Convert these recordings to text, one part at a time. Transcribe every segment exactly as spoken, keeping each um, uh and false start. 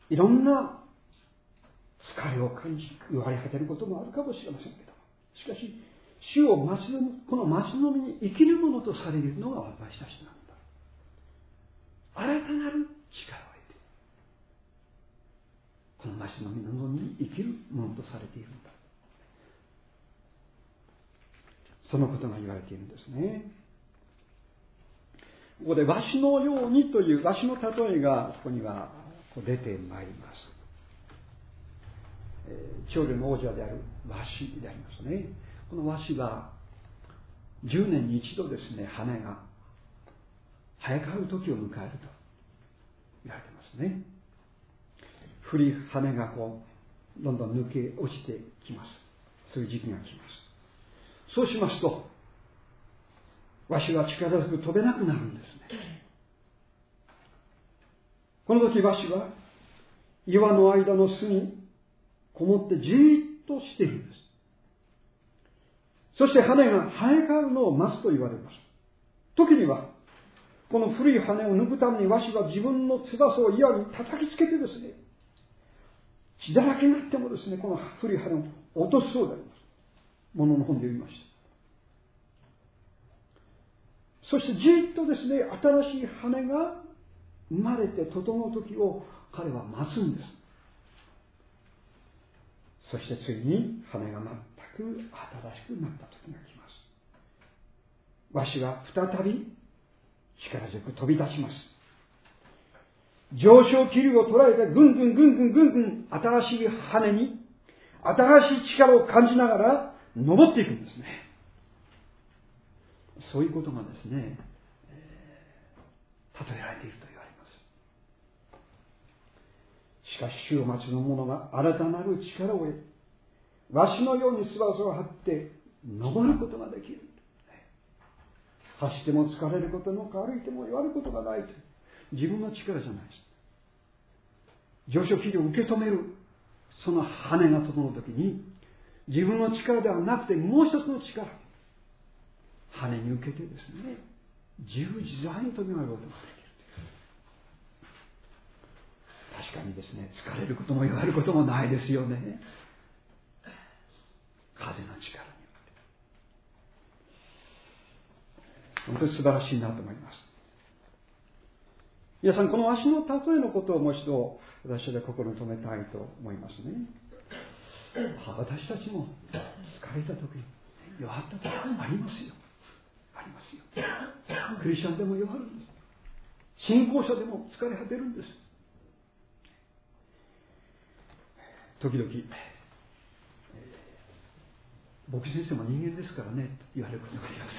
いろんな疲れを感じ弱り果てることもあるかもしれませんけど、しかし主を待ちのみ、この待ちのみに生きるものとされるのが私たちなんだ。新たなる力を得て、この待ちのみのみに生きるものとされているんだ。そのことが言われているんですね。ここでわしのようにというわしの例えがここには出てまいります。鳥類の王者であるわしでありますね。このわしはじゅうねんに一度ですね、羽が生え変わる時を迎えると言われてますね。古い羽がこうどんどん抜け落ちてきます。そういう時期が来ます。そうしますと、わしは力強く飛べなくなるんですね。この時わしは岩の間の巣にこもってじーっとしているんです。そして羽が生え変わるのを待つと言われます。時にはこの古い羽を抜くためにわしは自分の翼を岩に叩きつけてですね、血だらけになってもですね、この古い羽を落とすそうであります。ものの本で読みました。そしてじーっとですね、新しい羽が生まれて整う時を彼は待つんです。そしてついに羽が全く新しくなった時が来ます。わしは再び力強く飛び立ちます。上昇気流を捉えてぐんぐんぐんぐんぐんぐん新しい羽に新しい力を感じながら登っていくんですね。そういうことがですね、えー、例えられていると言われます。しかし主を待ちの者が新たなる力を得、わしのように翼を張って登ることができる。走っても疲れることも歩いても弱ることがないという自分の力じゃないです。上昇気流を受け止めるその羽が整うときに、自分の力ではなくてもう一つの力、羽に受けてですね、自由自在に飛び回ることができる。確かにですね、疲れることも弱ることもないですよね。風の力によって。本当に素晴らしいなと思います。皆さん、この足の例えのことをもう一度私は心に留めたいと思いますね。私たちも疲れた時、弱った時もありますよ。ありますよ。クリスチャンでも弱るんです。信仰者でも疲れ果てるんです。時々、牧師先生も人間ですからねと言われることがあります。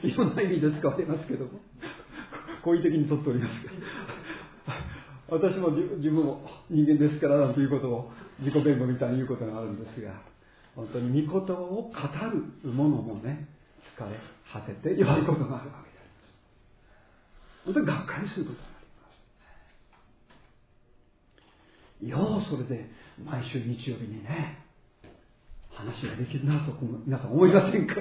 いろんな意味で使われますけども、好意的にとっておりますけど、私も自分も人間ですからなんていうことを自己弁護みたいに言うことがあるんですが、本当に御言葉を語る者もね、疲れ果てて弱いことがあるわけであります。本当にがっかりすることがあります。ようそれで毎週日曜日にね、話ができるなと皆さん思いませんか？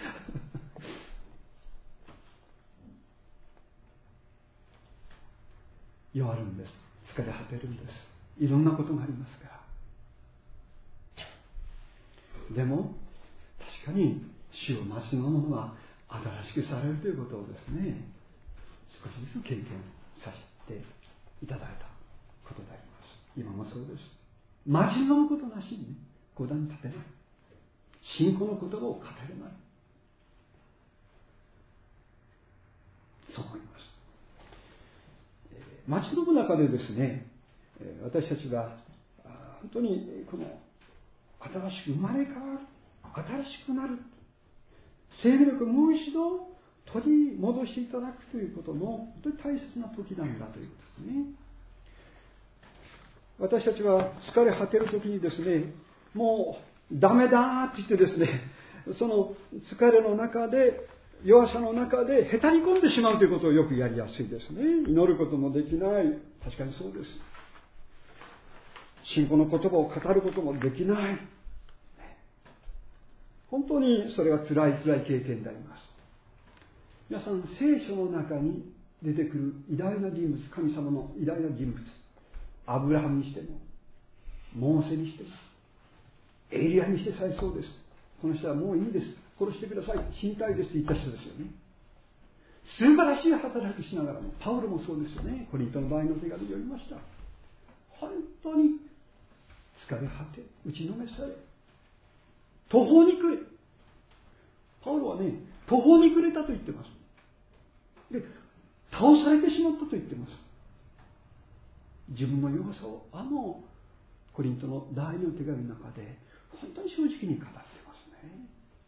弱るんです。疲れ果てるんです。いろんなことがありますから。でも確かに主を待ちの者は新しくされるということをですね、少しずつ経験させていただいたことであります。今もそうです。待ちのことなしに五段立てない。信仰の言葉を語れない。そう思います。待ちの中でですね、私たちは本当にこの新しく生まれ変わる、新しくなる、生命力をもう一度取り戻していただくということも本当に大切な時なんだということですね。私たちは疲れ果てる時にですね、もうダメだって言ってですね、その疲れの中で、弱さの中でへたり込んでしまうということをよくやりやすいですね。祈ることもできない。確かにそうです。信仰の言葉を語ることもできない。本当にそれは辛い辛い経験であります。皆さん、聖書の中に出てくる偉大な人物、神様の偉大な人物、 アブラハムにしても、モーセにしても、エリアにしてさえそうです。この人はもういいです。殺してください。死にたいですと言った人ですよね。素晴らしい働きしながらも、パウロもそうですよね。コリントの場合の手紙を読みました。本当に疲れ果て、打ちのめされ、途方に暮れ。パウロはね、途方に暮れたと言ってます。で、倒されてしまったと言ってます。自分の弱さをあのコリントの第二の手紙の中で本当に正直に語ってますね。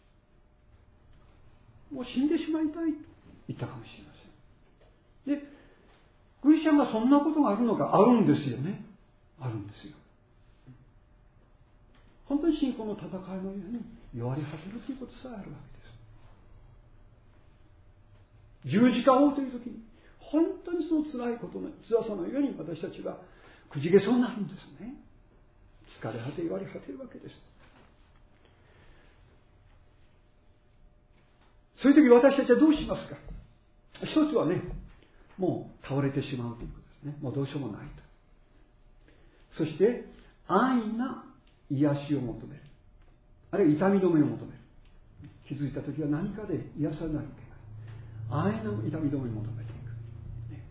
もう死んでしまいたいと言ったかもしれません。で、クリスチャンがそんなことがあるのか、あるんですよね。あるんですよ。本当に信仰の戦いのように弱り果てるということさえあるわけです。十字架を追うという時に本当にその辛いことの辛さのように私たちはくじけそうになるんですね。疲れ果て弱り果てるわけです。そういう時私たちはどうしますか。一つはね、もう倒れてしまうということですね。もうどうしようもないと。そして安易な癒しを求める、あるいは痛み止めを求める。気づいた時は何かで癒されなきゃいけない。安易な痛み止めを求めていく、ね、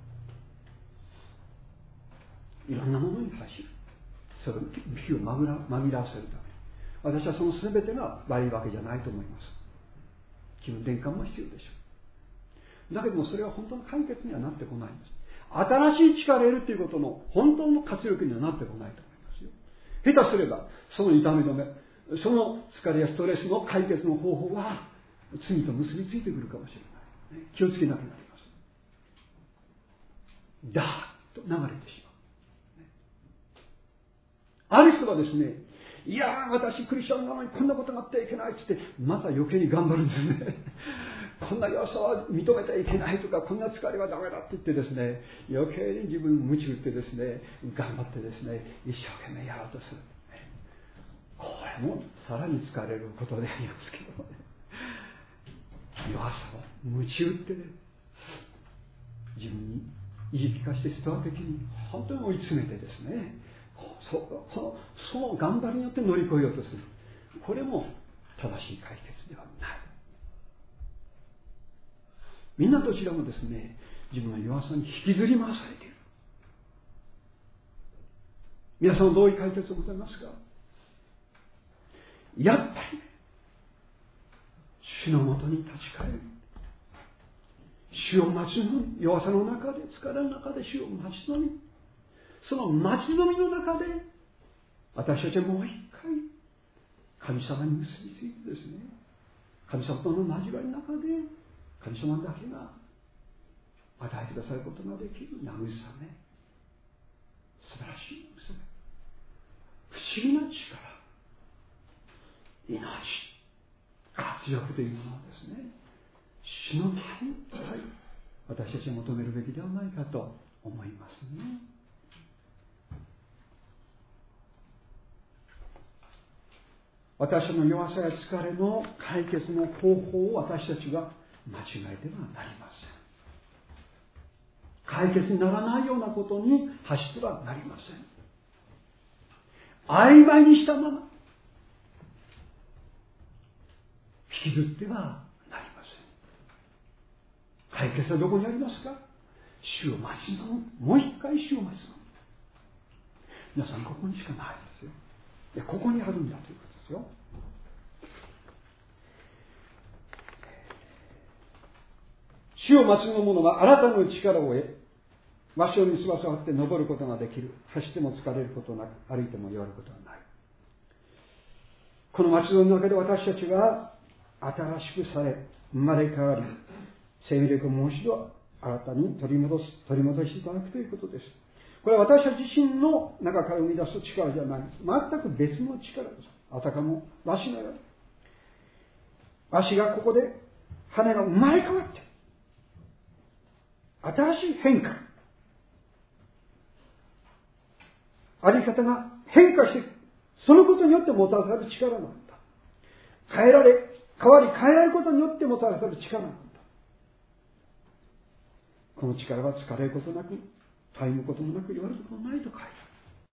いろんなものに走る。それを火を紛ら、紛らわせるため。私はその全てが悪いわけじゃないと思います。気分転換も必要でしょう。だけどもそれは本当の解決にはなってこないんです。新しい力を得るということの本当の活力にはなってこないと思いますよ。下手すればその痛み止め、その疲れやストレスの解決の方法は罪と結びついてくるかもしれない。気をつけなくなります。ダーッと流れてしまう。ある人はですね、いやー私クリスチャンなのにこんなことがあってはいけないって言ってまた余計に頑張るんですね。こんな弱さは認めてはいけないとか、こんな疲れはダメだって言ってですね、余計に自分に鞭打ってですね、頑張ってですね、一生懸命やろうとする。これもさらに疲れることでありますけどね。弱さを鞭打ってね、自分に言い聞かせてストア的に本当に追い詰めてですね、そ, そ, のその頑張りによって乗り越えようとする。これも正しい解決ではない。みんなどちらもですね、自分の弱さに引きずり回されている。皆さんはどういう解決を求めますか。やっぱり主のもとに立ち返る。主を待ち望み、弱さの中で、疲れの中で主を待ち望み、その待ち望みの中で私たちはもう一回神様に結びついてですね、神様との交わりの中で神様だけが与えてくださることができる慰め、素晴らしい慰め、不思議な力、命、活力というものをですね、主の前に私たちは求めるべきではないかと思いますね。私の弱さや疲れの解決の方法を私たちは間違えてはなりません。解決にならないようなことに走ってはなりません。曖昧にしたまま引きずってはなりません。解決はどこにありますか。主を待ち望む。もう一回主を待ち望む。皆さんここにしかないですよ。いやここにあるんだということですよ。主を待ち望む者は新たなる力を得、和尚に翼を張って登ることができる。走っても疲れることなく、歩いても弱ることはない。この待ち望みの中で私たちは新しくされ、生まれ変わり、生命力をもう一度新たに取り戻す、取り戻していただくということです。これは私たち自身の中から生み出す力じゃないです。全く別の力です。あたかもわしのように。わしがここで羽が生まれ変わって、新しい変化、あり方が変化していく。そのことによってもたらされる力なんだ。変えられ、変わり変えられることによってもたらされる力なんだ。この力は疲れることなく、 たゆむこともなく言われることもないと書いてある。